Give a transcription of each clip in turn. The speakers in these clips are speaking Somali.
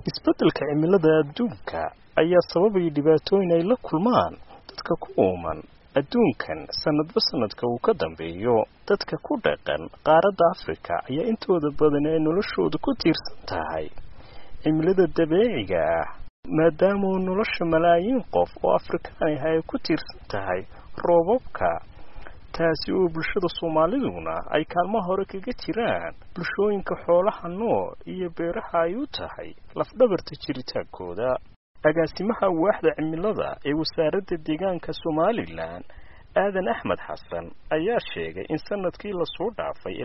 isbeddelka cimilada adduunka ayaa sababay dhibaatooyin ay la kulmaan dadka ku uuman adduunkan sanadba sanadka uu ka dambeeyo. dadka ku dhaqan qaaradda Afrika ayaa intooda badan ay noloshooda ku tiirsan tahay cimilada dabiiciga ah, maadaama nolosha malaayiin qof oo Afrikaan ah ay ku tiirsan tahay roobabka. taasi oo bulshada Soomaaliduna ay kaalmo hore kaga jiraan bulshooyinka xoolaha nool iyo beeraha ay u tahay lafdhabarta jiritaankooda. agaasimaha waaxda cimilada ee wasaaradda deegaanka Somaliland Aadan Axmed Xasan ayaa sheegay in sanadkii la soo dhaafay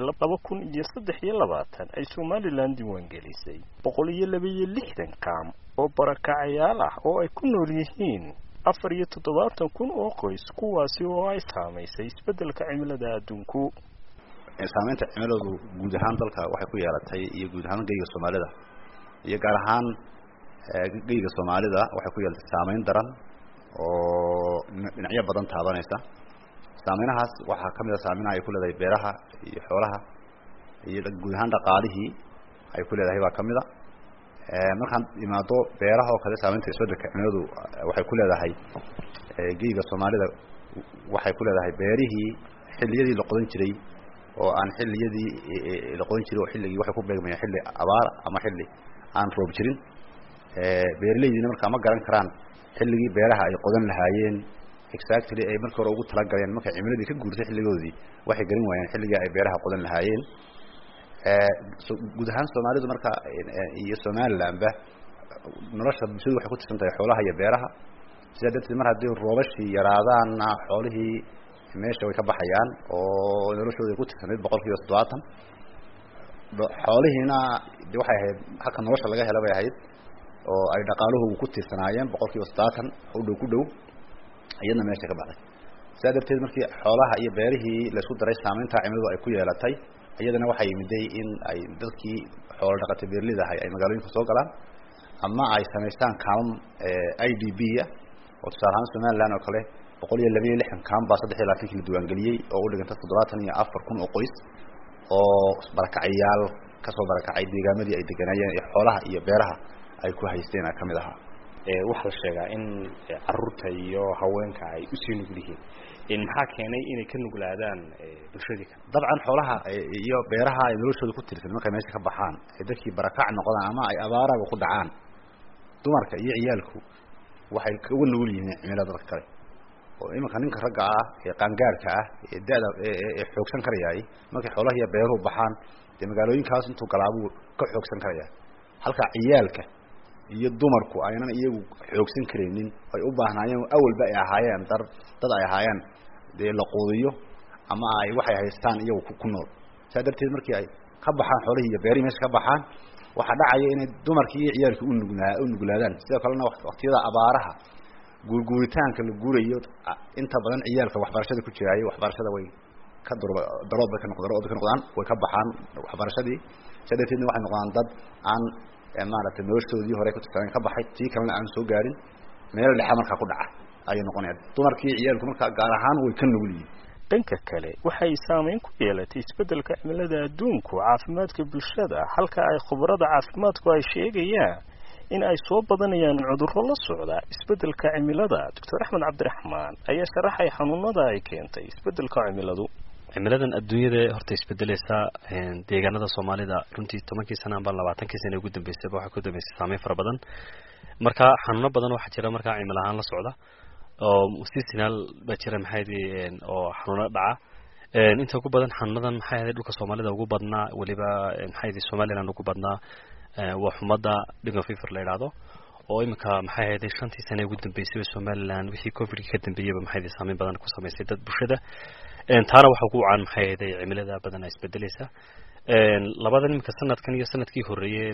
2023 ay Somaliland diiwaan gelisay 162 kaam oo barakacayaal ah oo ay ku nool yihiin 74,000 oo qoys, kuwaasi oo ay saameysay isbeddelka cimilada adduunku. saameynta cimiladu guud ahaan dalka waxay ku yeelatay iyo guud ahaan geyga Soomaalida iyo gaar ahaan geyga Soomaalida waxay ku yeelatay saameyn daran oo dhinacyo badan taabanaysa. saameynahaas waxaa kamid ah saameynta ay ku leedahay beeraha iyo xoolaha iyo guud ahaan dhaqaalihii ay ku leedahay waa kamid ah. markaan imaado beeraha oo kale saameynta isbeddelka cimiladu waxay ku leedahay geyga Soomaalida waxay ku leedahay beerihii xilliyadii la qodan jiray oo aan xilliyadii la qodan jiray oo xilligii waxay ku beegmayaan xilli abaar ama xilli aan roob jirin. beeraleydiina markaa ma garan karaan xilligii beeraha ay qodan lahaayeen exactly ay markii hore ugu tala galeen markay cimiladii ka guurtay xilligoodii waxay garan waayeen xilligii ay beeraha qodan lahaayeen. guud ahaan Soomaalidu marka iyo Somalilandba nolosha bulshadu waxay ku tirsan tahay xoolaha iyo beeraha. sida dadka mar haddii roobashii yaraadaan xoolihii meesha way ka baxayaan oo noloshooda ku tirsan 70%. xoolihiina waxay ahayd halka nolosha laga helo bay ahayd oo ay dhaqaaluhu ku tiirsanaayeen 70% u dhow ku dhow ayadna meesha ka baxday. sida darteed markii xoolaha iyo beerihii la isku daray saameynta cimiladu ay ku yeelatay ayadana waxay yimiday in ay dadkii xoolo dhaqato beerleyda ay magaalooyinka soo galaan ama ay sameystaan kaam IDB oo tusaalahaan Somaliland oo kale 162 kaam baa 23 la diiwaan geliyay oo u dhiganta 74,000 oo qoys oo barakacayaal ka soo barakacay deegaamadii ay deganayeen ee xoolaha iyo beeraha ay ku haysteen kamid aha. waxa la sheegaa in carruurta iyo haweenka ay u sii nugul yihiin in maxaa keenay inay ka nuglaadaan bulshadii kale. dabcan xoolaha iyo beeraha ay noloshooda ku tiirsan markay meesha ka baxaan ee dadkii barakac noqdaan ama ay abaaraha ku dhacaan dumarka iyo ciyaalku waxay uga nugul yihiin cimilada dadka kale. oo imanka ninka ragga ah ee qaangaarka ah ee da'da ee xoogsan karayay markay xoolaha iyo beeruhu baxaan ee magaalooyinkaas intuu galaabo ka xoogsan karaya halka ciyaalka iyo dumarku aynan iyagu xoogsan kareenin ay u baahnaayeen awalba ay ahaayeen dad ay ahaayeen la qoodiyo ama ay waxay haystaan iyagu ku nool. sadarteed markii ay ka baxaan xoolaha iyo beerihi meesha ka baxaan waxa dhacaya in dumarkii iyo ciyaalku u nuglaadaan. sidoo kalena waqtiyada abaaraha guuritaanka la guurayo inta badan ciyaalka waxbarashada ku jiray waxbarashada way ka daroob ka noqdaan way ka baxaan waxbarashadii. sadarteedna waxay noqdaan dad aan maaragtay noloshoodii hore ku tirsan ka baxay tii kalena aan soo gaarin meel dhexe markaa ku dhaca ayay noqonayaan. dumarkii ciyaalku markaa gaar ahaan way ka nugul yihiin. dhanka kale waxay saameyn ku yeelatay isbeddelka cimilada adduunku caafimaadka bulshada, halka ay khubarada caafimaadku ay sheegayaan in ay soo badanayaan cudurro la socda isbeddelka cimilada. Dr. Axmed Cabdiraxmaan ayaa sharaxay xanuunada ay keentay isbeddelka cimiladu. cimiladan adduunyada horta isbedelaysa deegaanada Soomaalida runtii 10 sano ama 20 sano ugu dambeysay waxa ku dambeysay saameyn fara badan. marka xanuuno badan waxa jira marka cimilahaan la socda oo seasonal bajira maxay oo xanuuno dhaca. inta ugu badan xanuunadan maxay dhulka Soomaalida ugu badnaa waliba maxay Somaliland ugu badnaa waa xumada dengue fever la yiraahdo oo imika maxay 5 sano ugu dambeysay Somaliland wixii covid ka dambeeyay maxay saameyn badan ku sameysay dad bulshada. taana waxa ku caan maxay cimilada badan isbedelaysa. labadan imika sanadkan iyo sanadkii horeeyay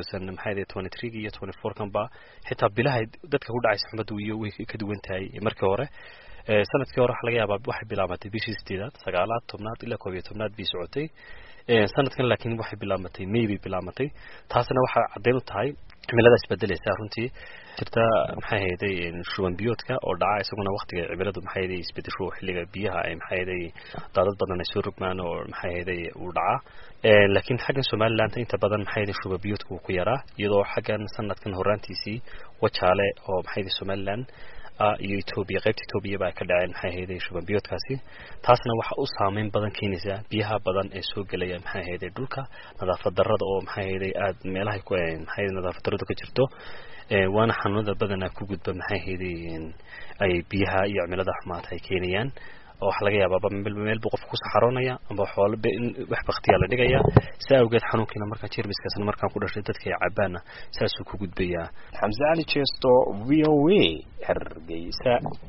2023 iyo 24 kan ba xitaa bilaha dadka ku dhacay xumadu iyo way ka duwan tahay markii hore. sanadkii hore waxa laga yaabaa waxay bilaabatay bishii 8aad 9aad 10aad ilaa 11aad bii socotay. sanadkan laakiin waxay bilaabatay May bii bilaabatay. taasna waxa cadeyn u tahay cimilada isbedelaysa runtii jirta maxay hayday shuban biyoodka oo dhaca isaguna waqtiga cimiladu maxay hayday isbedesho xilliga biyaha ay maxay hayday daadad badan ay soo rogmaan oo maxay hayday uu dhaca laakiin xaggan Somaliland inta badan maxay hayday shuban biyoodku ku yaraa iyadoo xaggan sanadkan horaantiisii wajaale oo maxay hayday Somaliland iyo Ethiopia qaybta Ethiopia baa ka dhaceen maxay hayday shuban biyoodkaasi taasna waxa uu saameyn badan keenaysa biyaha badan ee soo galaya maxay hayday dhulka nadaafad darrada oo maxay hayday aad meelaha ku maxay nadaafad darrada ka jirto waana xanuunada badan ku gudba maxay hayday ay biyaha iyo cimilada xumaad ay keenayaan oo waxa laga yaabaa meel qof ku saxaroonaya ama xoolo wax baqtiya la dhigaya saawgeed xanuunkiina marka jeermiskaasna markaan ku dhashay dadka ay cabaana saas uu ku gudbaya Hamza Ali Chesto VOA Hargeysa